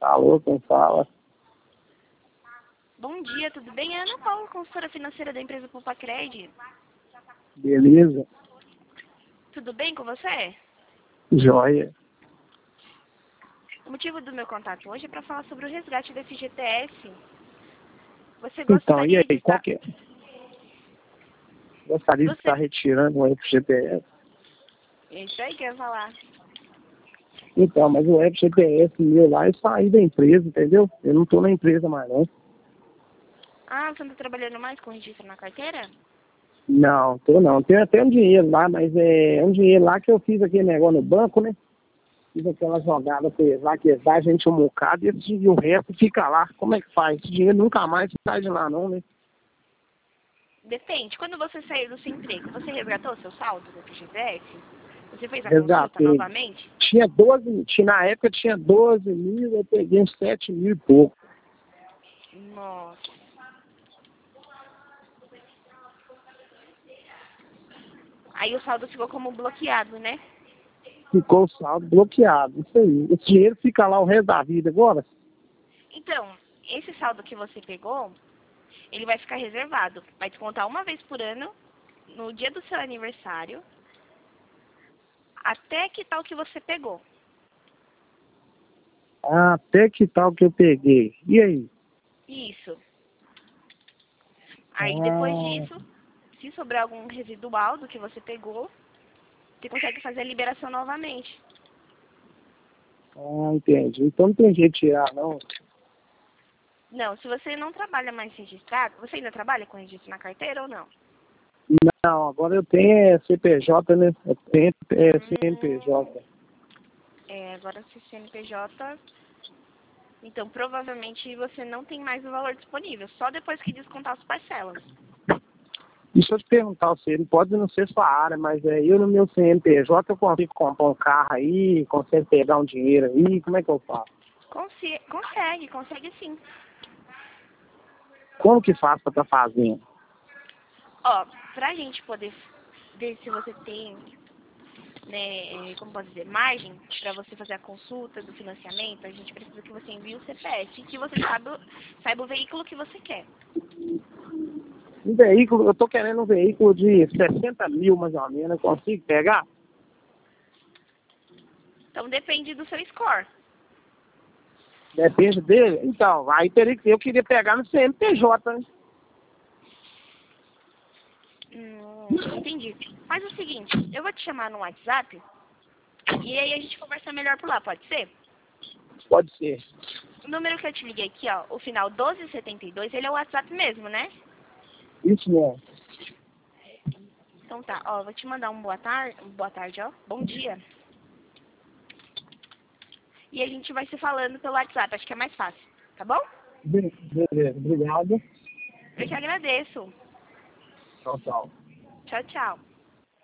Alô, quem fala? Bom dia, tudo bem? É Ana Paula, consultora financeira da empresa Poupa-Cred. Beleza? Tudo bem com você? Joia. O motivo do meu contato hoje é para falar sobre o resgate do FGTS. Você Então, e gostaria de aí, qual estar... que é? Gostaria de estar Você... retirando o FGTS. É isso aí que eu ia falar. Então, mas o FGTS meu lá, eu saí da empresa, entendeu? Eu não tô na empresa mais, não. Ah, você não está trabalhando mais com registro na carteira? Não, tô não. Tenho até um dinheiro lá, mas é um dinheiro lá que eu fiz aquele negócio no banco, né? Fiz aquela jogada pra eles lá, que eles dão a gente um bocado e o resto fica lá. Como é que faz? Esse dinheiro nunca mais sai de lá, não, né? Depende. Quando você saiu do seu emprego, você resgatou seu saldo do FGTS? Você fez a consulta Resgatei. novamente? Tinha 12, na época tinha 12 mil, eu peguei uns 7 mil e pouco. Nossa. Aí o saldo ficou como bloqueado, né? Ficou o saldo bloqueado, isso aí. Esse dinheiro fica lá o resto da vida agora. Então, esse saldo que você pegou, ele vai ficar reservado. Vai descontar uma vez por ano, no dia do seu aniversário, até que tal que você pegou. Ah, até que tal que eu peguei. E aí? Isso. Aí depois Ah, disso, se sobrar algum residual do que você pegou, você consegue fazer a liberação novamente. entendi. Então não tem jeito de tirar, não. Não, se você não trabalha mais registrado, você ainda trabalha com registro na carteira ou não? Não, agora eu tenho CPJ, né? Eu tenho Hum, CNPJ. agora se CNPJ, então provavelmente você não tem mais o valor disponível, só depois que descontar as parcelas. Deixa eu te perguntar, você não pode não ser sua área, mas eu no meu CNPJ eu consigo comprar um carro aí, consigo pegar um dinheiro aí, como é que eu faço? Consegue sim. Como que faço pra estar fazendo? Ó, pra gente poder ver se você tem, né, como posso dizer, margem para você fazer a consulta do financiamento, a gente precisa que você envie o CPF e que você saiba o veículo que você quer. Um veículo, eu tô querendo um veículo de 60 mil mais ou menos, eu consigo pegar? Então depende do seu score. Depende dele? Então, aí teria que eu queria pegar no CNPJ, né? Entendi. Faz o seguinte, eu vou te chamar no WhatsApp e aí a gente conversa melhor por lá, pode ser? Pode ser. O número que eu te liguei aqui, ó, o final 1272, ele é o WhatsApp mesmo, né? Isso mesmo. Então tá, ó, vou te mandar boa tarde, ó, bom dia. E a gente vai se falando pelo WhatsApp, acho que é mais fácil, tá bom? Beleza, obrigado. Eu que agradeço. Tchau, tchau. Tchau, tchau.